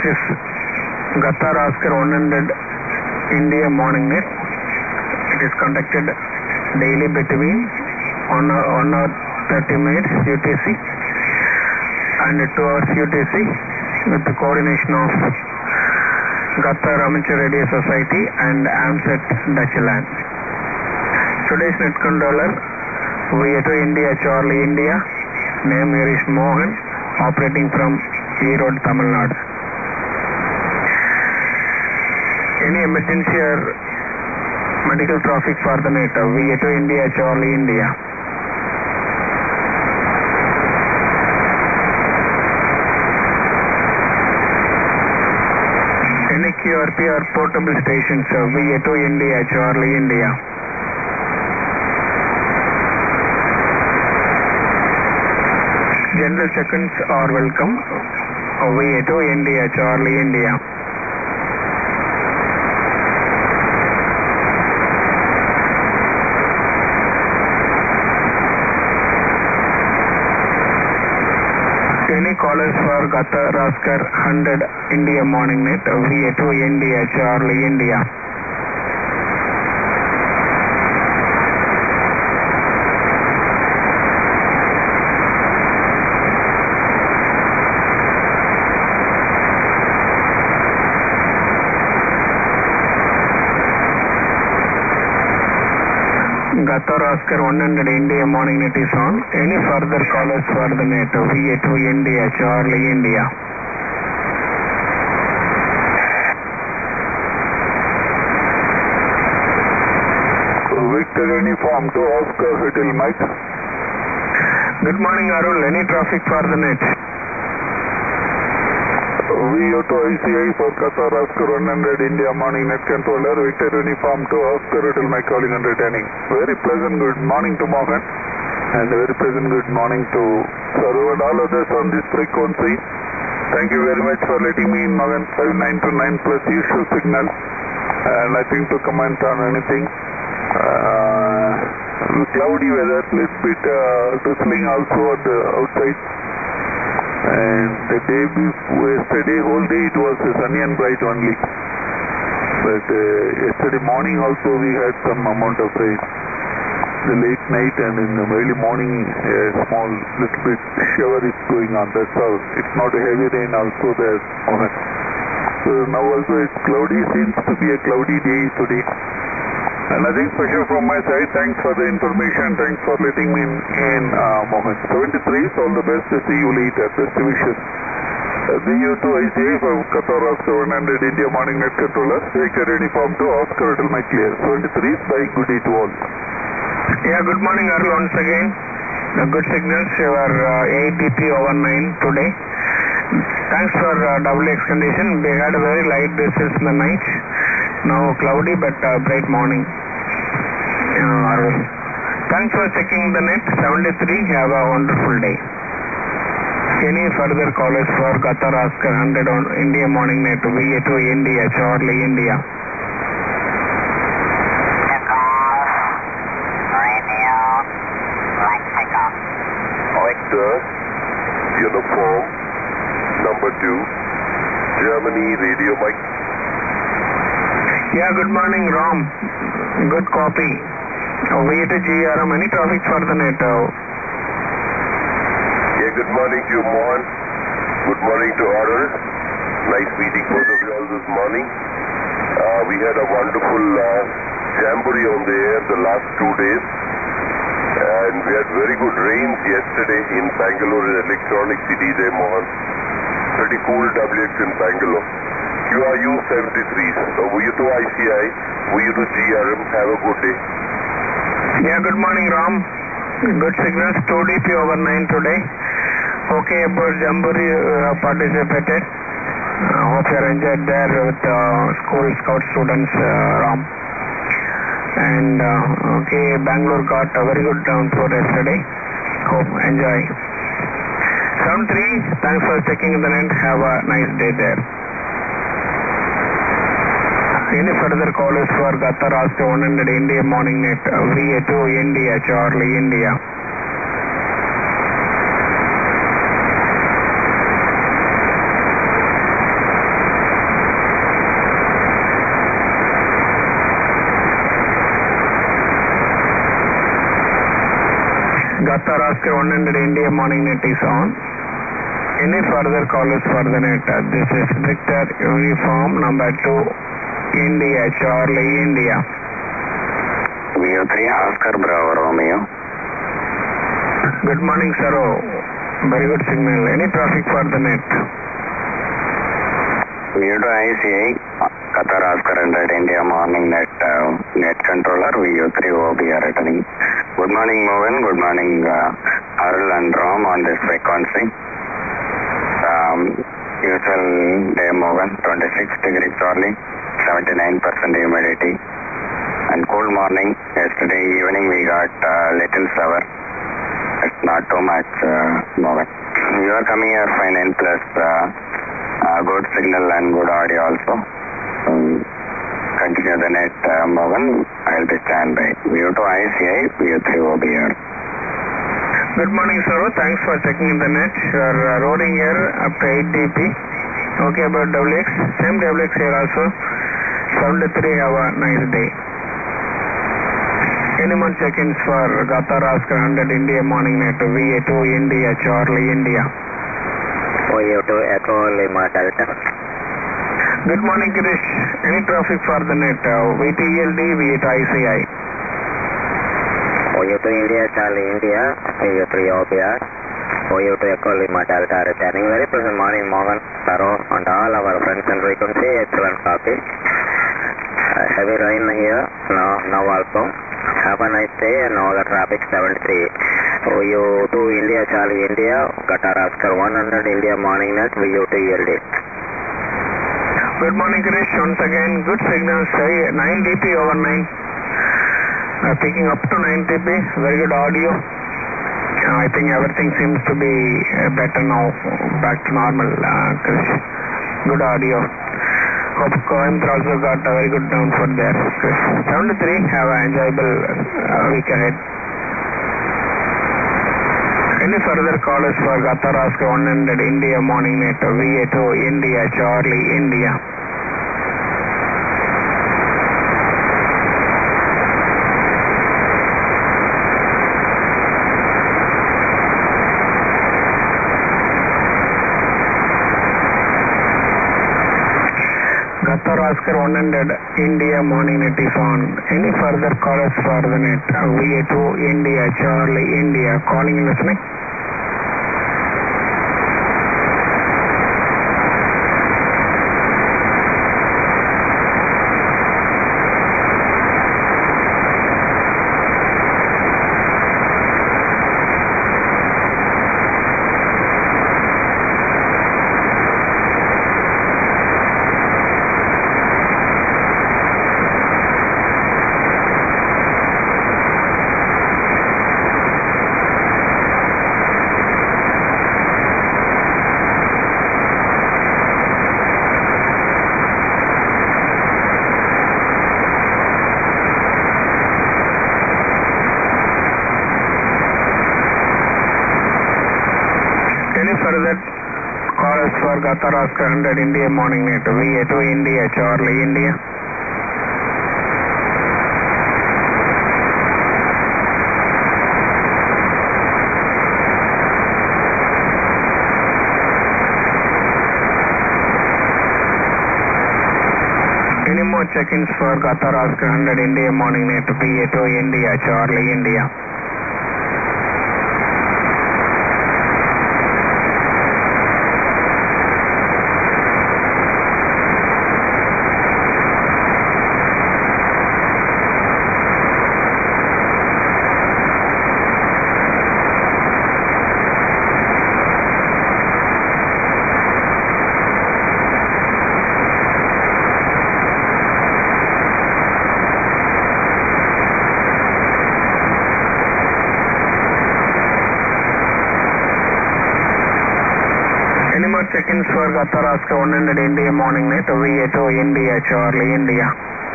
is Qatar Oscar 100 India Morning Net. It is conducted daily between 1 hour 30 minutes UTC and 2 hours UTC with the coordination of Qatar Amateur Radio Society and AMSET Dutchland. Today's net controller V2 India Charlie India, name here is Mohan, operating from Erode, Tamil Nadu. Any emergency or medical traffic for the net, V2 India Charlie India. Any QRP or portable stations, V2 India Charlie India. General check-ins are welcome, V2 India Charlie India. Any callers for Qatar Oscar 100 India Morning Net, V2 India Charlie India. Qatar Oscar 100 India Morning Net is on. Any further callers for the net, V2 India Charlie India. Victor Uniform to Oscar Hotel Mike. Good morning Arul, any traffic for the net? V2 ICI for Qatar Oscar 100 India Morning Net Controller, Victor Uniform to Oscar Hotel Mike calling and returning. Very pleasant good morning to Mohan and very pleasant good morning to Saru and all others on this frequency. Thank you very much for letting me in, Mohan. 5929 plus usual signal, and nothing to comment on anything. Cloudy weather, little bit drizzling also at the outside. And the day before, yesterday whole day it was sunny and bright only. But yesterday morning also we had some amount of rain. The late night and in the early morning a small little bit shower is going on. That's all. It's not a heavy rain also there. So now also it's cloudy. Seems to be a cloudy day today. And nothing special from my side. Thanks for the information. Thanks for letting me in, Mohan. 73, all the best. See you later. Best wishes. VU2 ICA from Qatar Oscar 100 India Morning Net Controller. Victor Uniform to Oscar Hotel Mike Clear. 73, by good day to all. Yeah, good morning Arul once again. Good signals. Your 8 dp over 9 today. Thanks for WX condition. We had a very light drizzles in the night. Now cloudy but bright morning. Thanks for checking the net. 73. Have a wonderful day. Any further callers for Qatar Oscar 100 on India Morning Net, V2 India Charlie India. Victor Uniform number 2 Germany Radio Mike. Yeah, good morning Ram. Good copy. V2 GRM, any traffic for the net? Yeah, good morning to you, Mohan. Good morning to Arul. Nice meeting both of you all this morning. We had a wonderful jamboree on the air the last 2 days. And we had very good rains yesterday in Bangalore, in Electronic City there, Mohan. Pretty cool WX in Bangalore. QRU 73s, so V2 ICI, V2 GRM, have a good day. Yeah, good morning Ram. Good signals, 2 dp over 9 today. Okay, about Jamboree participated. Hope you enjoyed there with school scout students, Ram. And okay, Bangalore got a very good downpour yesterday. Hope enjoy. 73, thanks for checking the net. Have a nice day there. Any further callers for Qatar Oscar 100 India Morning Net, V2 India Charlie India. Qatar Oscar 100 India morning net is on. Any further callers for the net? This is Victor Uniform number 2 India Charlie India. VO3 Oscar Bravo Romeo. Good morning sir. Very good signal. Any traffic for the net? VO2 ICI Qatar Oscar 100 India morning net net controller VO3 OBR returning. Good morning Mohan, good morning Arul and Rom on this frequency. Usual day Mohan, 26 degrees Charlie, 79% humidity and cool morning. Yesterday evening we got little shower. It's not too much Mohan. You are coming here fine and plus good signal and good audio also. Continue the net Mohan, I will be standby. VO2 ICI, VO3 OBR. Good morning sir, thanks for checking the net. You are roading here up to 8 dp. Okay about WX, same WX here also. 73, have a nice day. Any more check-ins for Qatar Oscar 100 India morning net VA2 India Charlie India. VO2 Echo Lima Delta. Good morning Krish, any traffic for the net? VTELD, VA2 ICI. VO2 India Charlie India, VO3 OBR. VO2 Echo Lima Delta returning. Very pleasant morning Mohan, Saro and all our friends and frequency, excellent copy. Heavy rain here, now also. Have a nice day and all the traffic 73. VO2 India Charlie India, Qatar Oscar 100 India morning net, VO2 ELD. Good morning Krish, once again good signals, 9 dp over 9. Picking up to 9 dp, very good audio. I think everything seems to be better now, back to normal Krish. Good audio. Hope Coimbatore also got a very good downfall there. 73, have an enjoyable week ahead. Any further callers for Qatar Oscar 100 India morning net VA2 India Charlie India. Qatar Oscar 100 India morning net is on. Any further callers for the net? VA2 India Charlie India. Calling and listening. Further callers for Qatar Oscar 100 India morning net VA2 India Charlie India. Any more check-ins for Qatar Oscar 100 India morning net VA2 India Charlie India. Check-ins for Qatar Oscar 100 India morning net VA2 India Charlie India.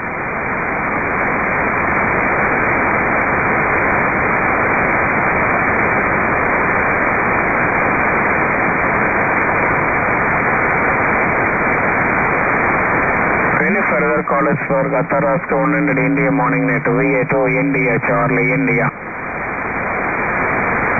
Any further callers for Qatar Oscar 100 India morning net VA2 India Charlie India.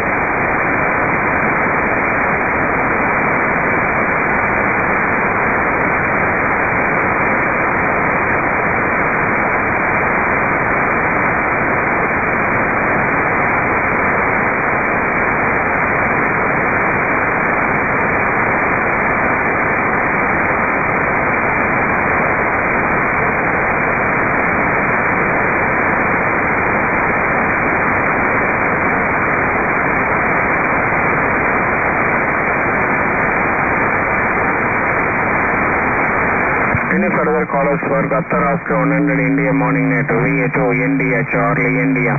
further callers for Qatar Oscar 100 India morning net VA2 India Charlie India.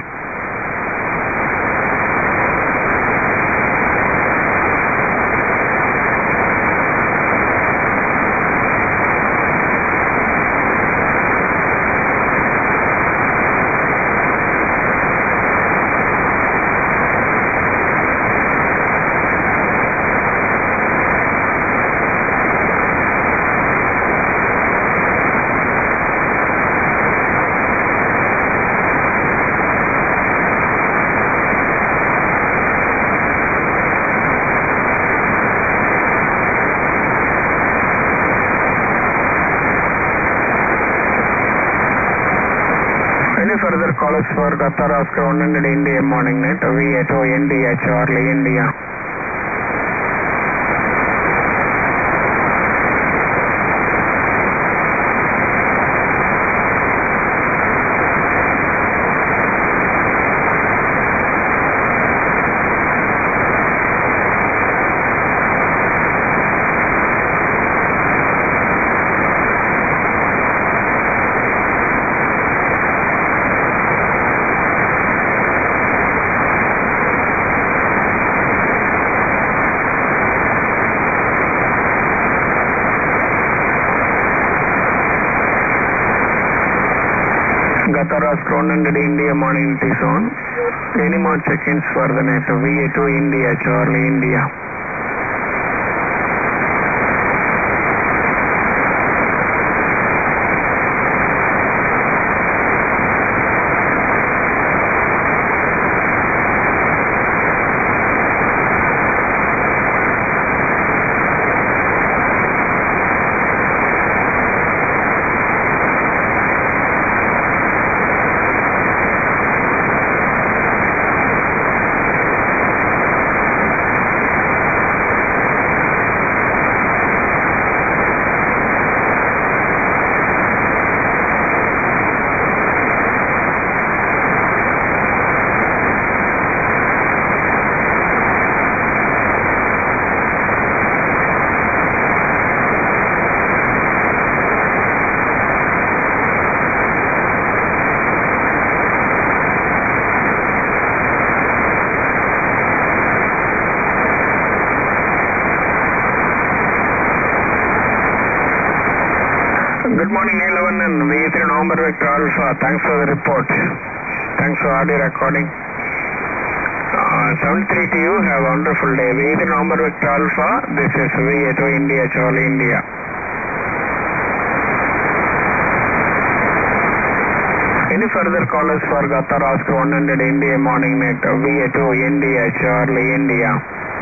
Any further callers for Qatar Oscar 100 India morning net VA2 India Charlie India. Qatar Oscar 100 India morning net is on. Any more check-ins for the net VA2 India Charlie India. Good morning, A11 and V3 November Victor Alpha. Thanks for the report. Thanks for audio recording. 73 to you. Have a wonderful day. V3 November Victor Alpha. This is VA2 India Charlie India. Any further callers for Qatar Oscar 100 India morning net VA2 India Charlie India.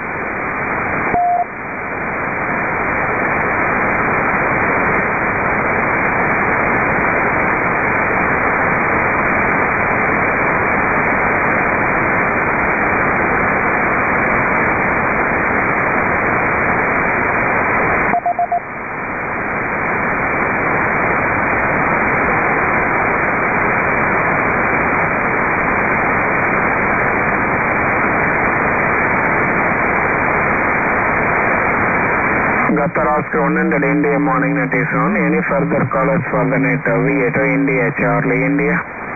Qatar Oscar 100 India morning net is on. Any further callers for the net VA2 India Charlie India.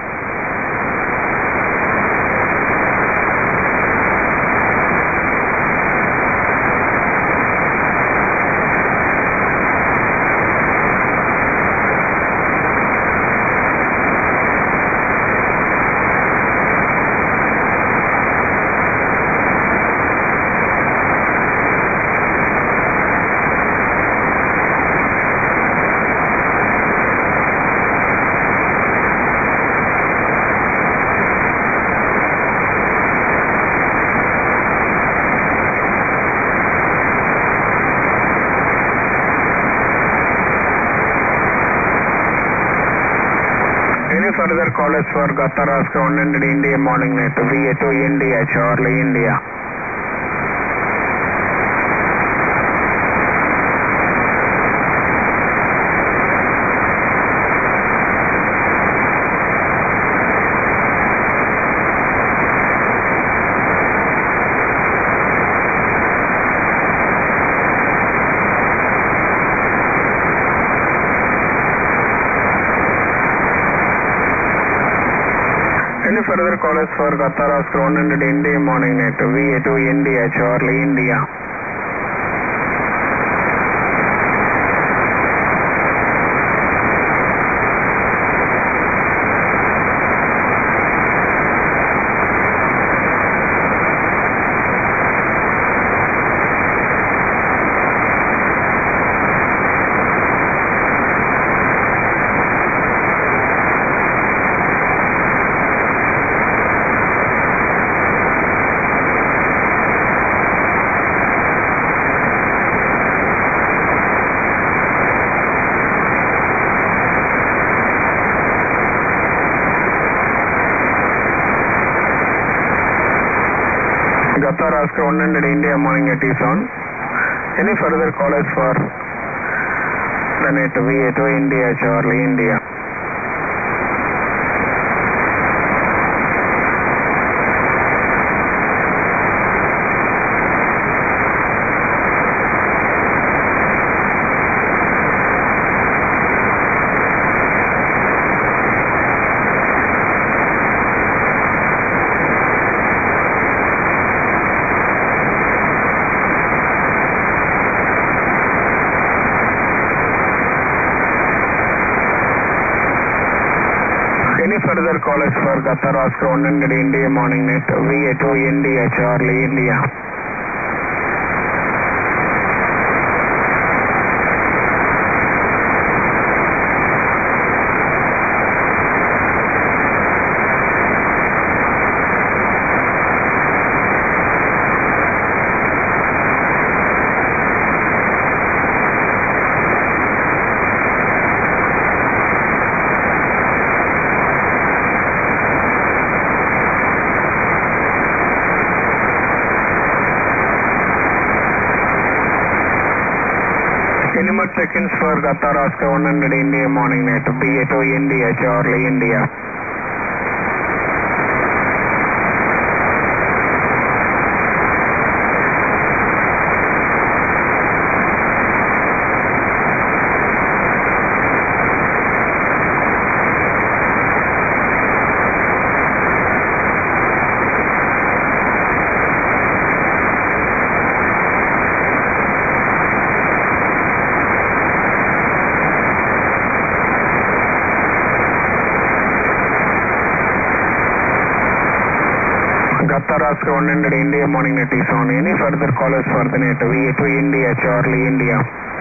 Any further callers for Qatar Oscar 100 India morning net VA2 India Charlie India. further call is for Qatar Oscar 100 India morning net VA2 India Charlie India. Qatar Oscar 100 India morning net is on. Any further callers for the net VA2 India Charlie India. Any further callers for Qatar Oscar 100 India morning net VA2 India Charlie India. Any more check-ins for Qatar Oscar 100 India morning net BA2 India Charlie India. Qatar Oscar 100 India morning net is on. Any further callers for the net VA2 India Charlie India.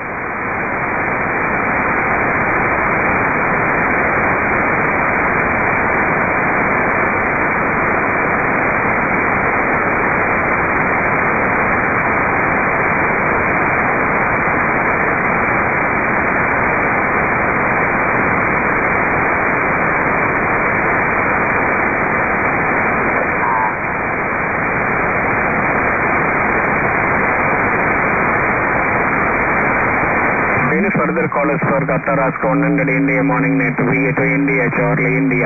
Any further callers for Qatar Oscar 100 India morning net VA2 India Charlie India.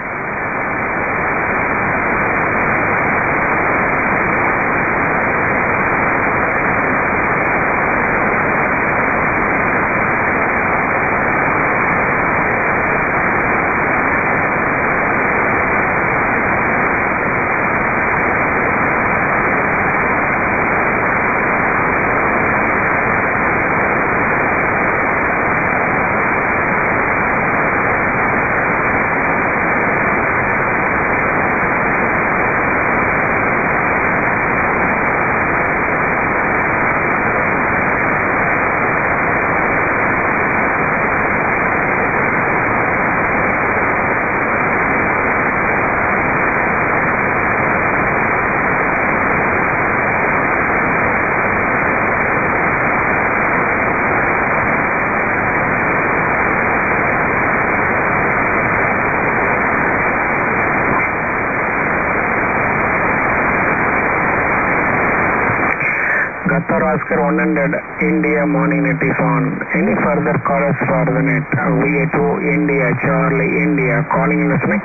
Qatar Oscar 100 India morning net is on. Any further callers for the net VA2 India Charlie India calling and listening.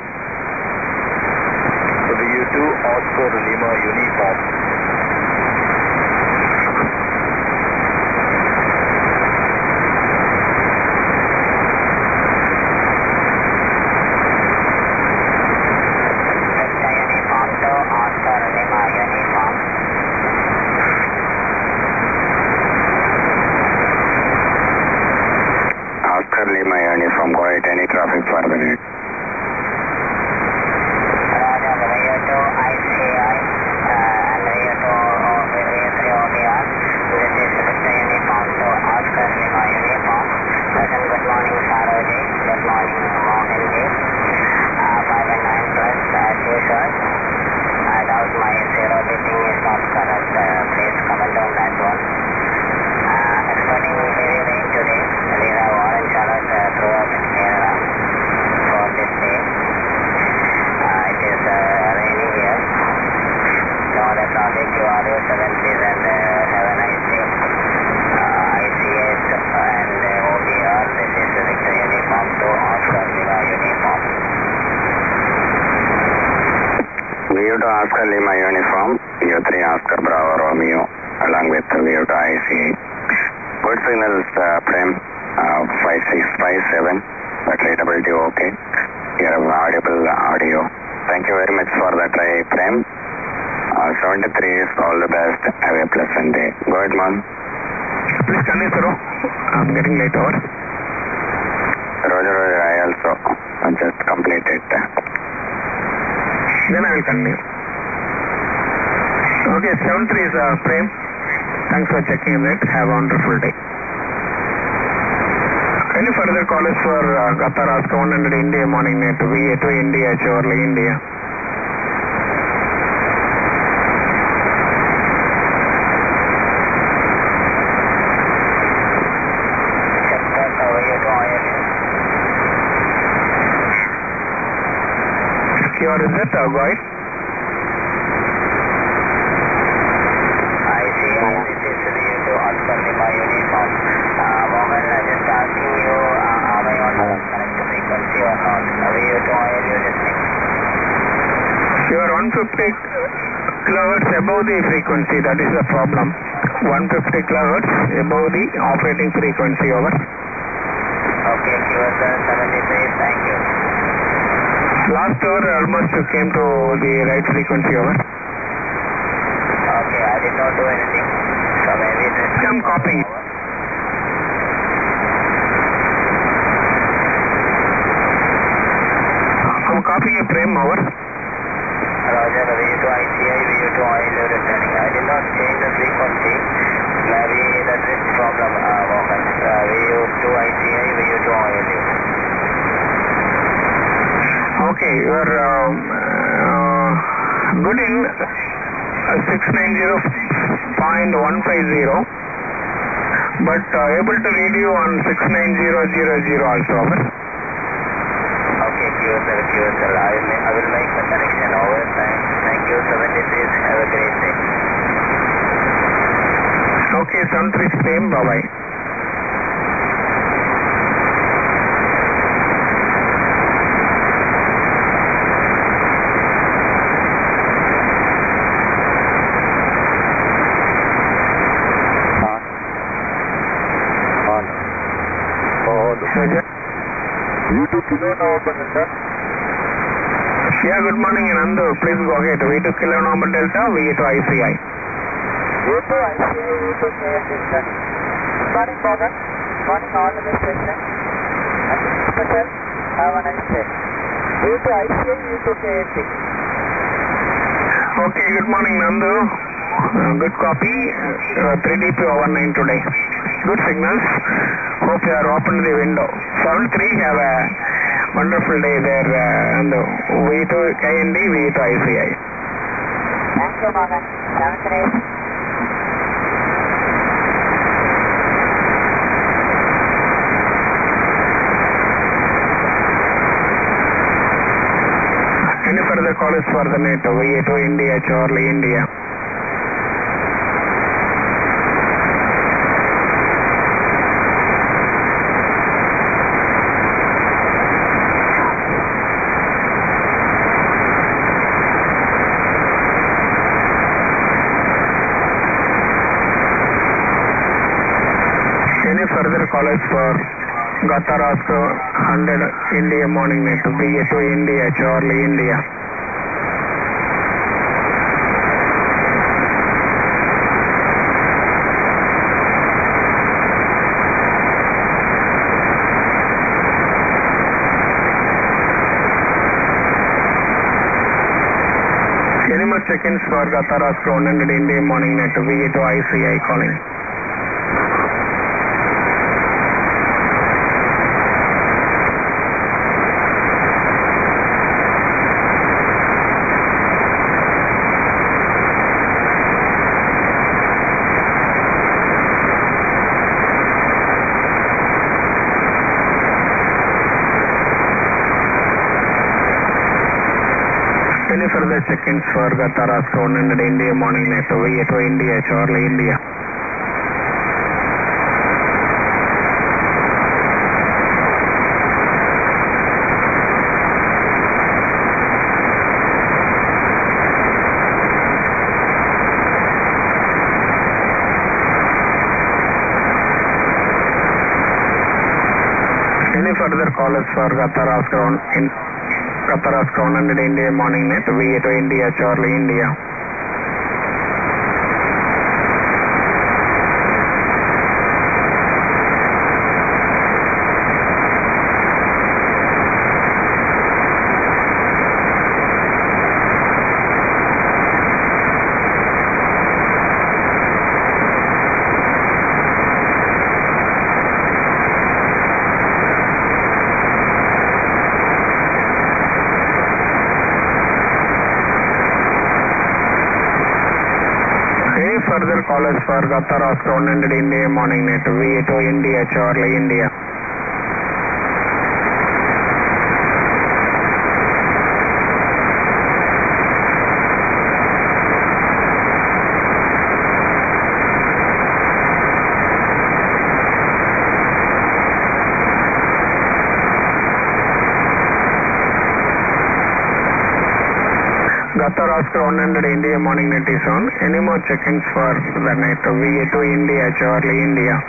VA2 Oscar Lima Uniform. audio 7 please and have a nice day. ICS and OBR, this is Victor Uniform to Oscar Lima Uniform. VU to Oscar Lima Uniform, U3 Oscar Bravo Romeo along with VU to ICA. Good signals, Prem, 5657, but readability okay. You have audible audio. Thank you very much for the try, Prem. 73 is all the best. Have a pleasant day. Go ahead, man. Please continue, sir. I'm getting late over. Roger, I also just completed. Then I will continue. Okay, 73 is Prem. Thanks for checking that. Have a wonderful day. Any further callers for Qatar Oscar 100 India morning net VA to India, Charlie, India? Secure is it? Go ahead. This is VU to Oscar Lima Uniform. Mohan, just asking you, am I on the correct frequency or not? VU to ILU listening. You are 150 kilohertz above the frequency, that is the problem. 150 kilohertz above the operating frequency, over. Okay, QSL 73, thank you. Last hour almost you came to the right frequency, over. Okay, I did not do anything. So maybe this... I'm copying. I'm copying a frame, over. Roger, VU to ICI, VU to ILU returning. I did not change the frequency. Maybe that is the problem, Mohan. VU to ICI, VU to ILU. Okay, you are good in 690.150, but able to read you on 690.00 also, over. Okay, QSL. I will make the connection over. Thank you, 73. Have a great day. Okay, 73 same, bye-bye. Yeah, good morning, Nandu. Please go ahead. V2 Kilo November Delta, V2 ICI. V2 ICI, V2 KFC. Good morning, Morgan. Good morning, all the station. And special, have a nice day. V2 ICI, V2 KFC. Okay, good morning, Nandu. Good copy. 3DP overnight today. Good signals. Hope you are open the window. 73, have a wonderful day there, Nandu. V2 KND, V2 ICI. Thank you, Morgan. 73. Any further callers for the net? V2 India, Charlie, India. Any further callers for Qatar Oscar 100 India morning net VA2 India, Charlie, India? Any more check-ins for Qatar Oscar 100 India morning net VA2 ICI calling? Any further check-ins for Qatar Oscar 100 India morning net V8 India, Charlie India. Any further callers for Qatar Oscar 100 India morning net V8 India, Charlie India. Further callers for Qatar Oscar 100 India morning net V8 India, Charlie India. Qatar Oscar 100 India morning net is on. Any more check-ins for the net V8 India, Charlie India.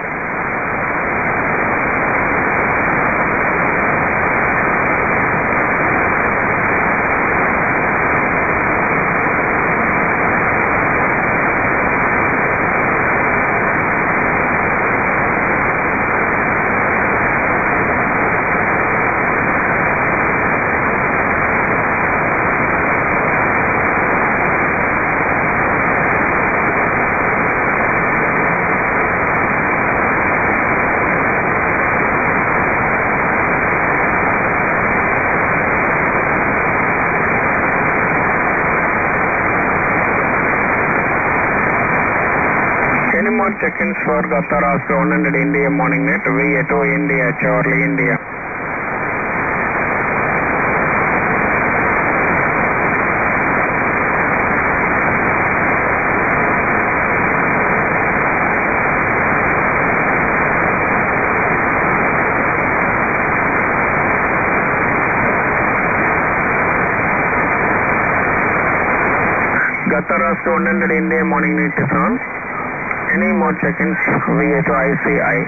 Any more check-ins for Qatar Oscar 100 India morning net V8 India, Charlie India. Qatar Oscar 100 India morning net is on. Any more check-ins V8 ICI.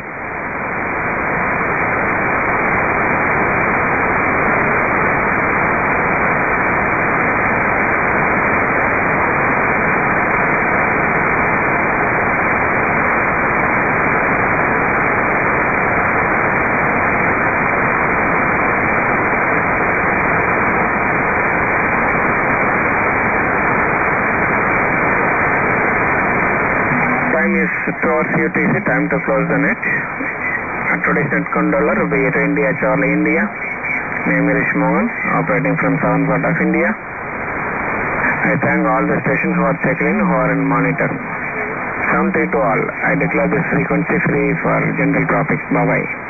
Time is 2 hours UTC, time to close the net. Today's net controller V8 India, Charlie India. Name is Mohan, operating from southern part of India. I thank all the stations who are checking in, who are in monitor. 73 to all. I declare this frequency free for general traffic. Bye bye.